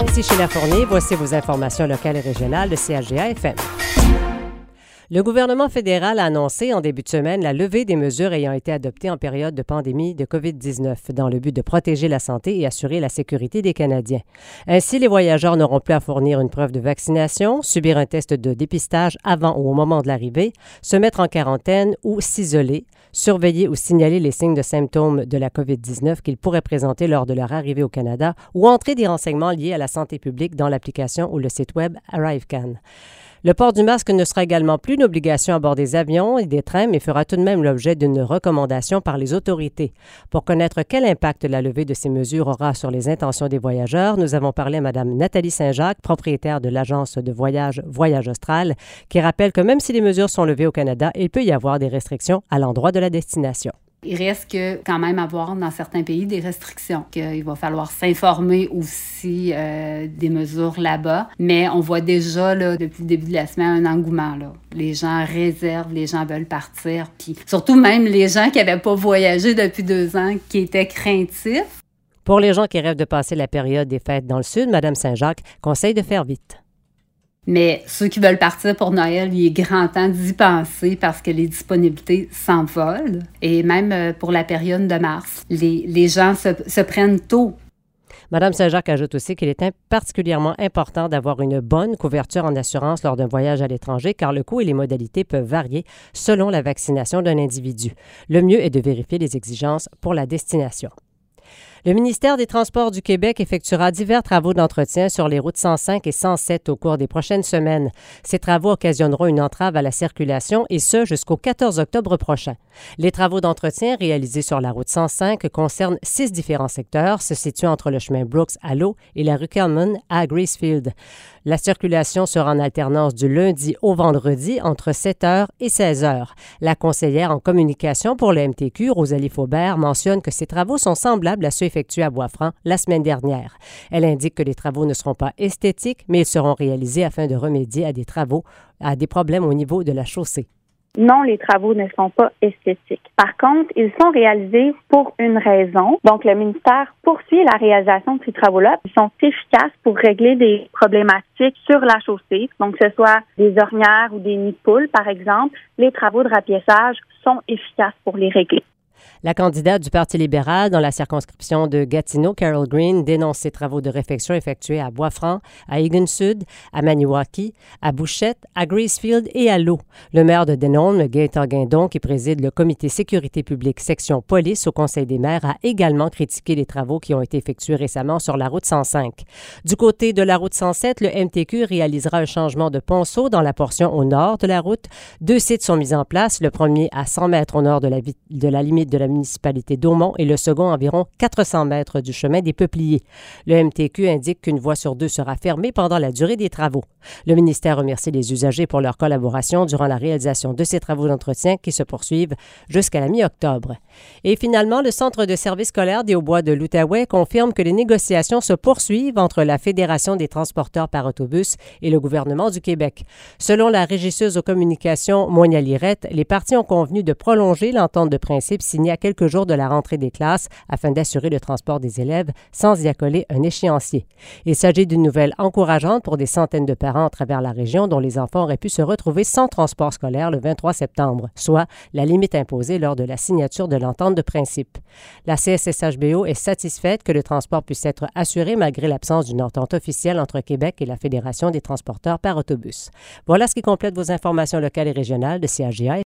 Ici Sheila Fournier, voici vos informations locales et régionales de CHGA-FM. Le gouvernement fédéral a annoncé en début de semaine la levée des mesures ayant été adoptées en période de pandémie de COVID-19 dans le but de protéger la santé et assurer la sécurité des Canadiens. Ainsi, les voyageurs n'auront plus à fournir une preuve de vaccination, subir un test de dépistage avant ou au moment de l'arrivée, se mettre en quarantaine ou s'isoler, surveiller ou signaler les signes de symptômes de la COVID-19 qu'ils pourraient présenter lors de leur arrivée au Canada ou entrer des renseignements liés à la santé publique dans l'application ou le site web ArriveCan. Le port du masque ne sera également plus une obligation à bord des avions et des trains, mais fera tout de même l'objet d'une recommandation par les autorités. Pour connaître quel impact la levée de ces mesures aura sur les intentions des voyageurs, nous avons parlé à Mme Nathalie Saint-Jacques, propriétaire de l'agence de voyage Voyage Austral, qui rappelle que même si les mesures sont levées au Canada, il peut y avoir des restrictions à l'endroit de la destination. Il risque quand même avoir dans certains pays des restrictions, qu'il va falloir s'informer aussi des mesures là-bas. Mais on voit déjà là, depuis le début de la semaine un engouement. Là. Les gens réservent, les gens veulent partir. Puis surtout même les gens qui n'avaient pas voyagé depuis 2 ans, qui étaient craintifs. Pour les gens qui rêvent de passer la période des fêtes dans le Sud, Mme Saint-Jacques conseille de faire vite. Mais ceux qui veulent partir pour Noël, il est grand temps d'y penser parce que les disponibilités s'envolent. Et même pour la période de mars, les gens se prennent tôt. Mme Saint-Jacques ajoute aussi qu'il est particulièrement important d'avoir une bonne couverture en assurance lors d'un voyage à l'étranger car le coût et les modalités peuvent varier selon la vaccination d'un individu. Le mieux est de vérifier les exigences pour la destination. Le ministère des Transports du Québec effectuera divers travaux d'entretien sur les routes 105 et 107 au cours des prochaines semaines. Ces travaux occasionneront une entrave à la circulation et ce jusqu'au 14 octobre prochain. Les travaux d'entretien réalisés sur la route 105 concernent 6 différents secteurs se situant entre le chemin Brooks à L'Eau et la rue Common à Gracefield. La circulation sera en alternance du lundi au vendredi entre 7h et 16h. La conseillère en communication pour le MTQ, Rosalie Faubert, mentionne que ces travaux sont semblables à ceux effectués à Bois-Franc la semaine dernière. Elle indique que les travaux ne seront pas esthétiques, mais ils seront réalisés afin de remédier à des problèmes au niveau de la chaussée. Non, les travaux ne sont pas esthétiques. Par contre, ils sont réalisés pour une raison. Donc, le ministère poursuit la réalisation de ces travaux-là. Ils sont efficaces pour régler des problématiques sur la chaussée. Donc, que ce soit des ornières ou des nids de poules, par exemple, les travaux de rapiessage sont efficaces pour les régler. La candidate du Parti libéral dans la circonscription de Gatineau, Carol Green, dénonce ces travaux de réfection effectués à Bois-Franc, à Egan-Sud, à Maniwaki, à Bouchette, à Gracefield et à L'Eau. Le maire de Denholm, Gaëtan Guindon, qui préside le comité sécurité publique section police au Conseil des maires, a également critiqué les travaux qui ont été effectués récemment sur la route 105. Du côté de la route 107, le MTQ réalisera un changement de ponceau dans la portion au nord de la route. 2 sites sont mis en place, le premier à 100 mètres au nord de la limite de la municipalité d'Aumont et le second environ 400 mètres du chemin des Peupliers. Le MTQ indique qu'une voie sur 2 sera fermée pendant la durée des travaux. Le ministère remercie les usagers pour leur collaboration durant la réalisation de ces travaux d'entretien qui se poursuivent jusqu'à la mi-octobre. Et finalement, le Centre de services scolaires des Hauts-Bois de l'Outaouais confirme que les négociations se poursuivent entre la Fédération des transporteurs par autobus et le gouvernement du Québec. Selon la régisseuse aux communications Monia Lirette, les parties ont convenu de prolonger l'entente de principe signée à quelques jours de la rentrée des classes afin d'assurer le transport des élèves sans y accoler un échéancier. Il s'agit d'une nouvelle encourageante pour des centaines de parents à travers la région dont les enfants auraient pu se retrouver sans transport scolaire le 23 septembre, soit la limite imposée lors de la signature de l'entente de principe. La CSSHBO est satisfaite que le transport puisse être assuré malgré l'absence d'une entente officielle entre Québec et la Fédération des transporteurs par autobus. Voilà ce qui complète vos informations locales et régionales de CHGA.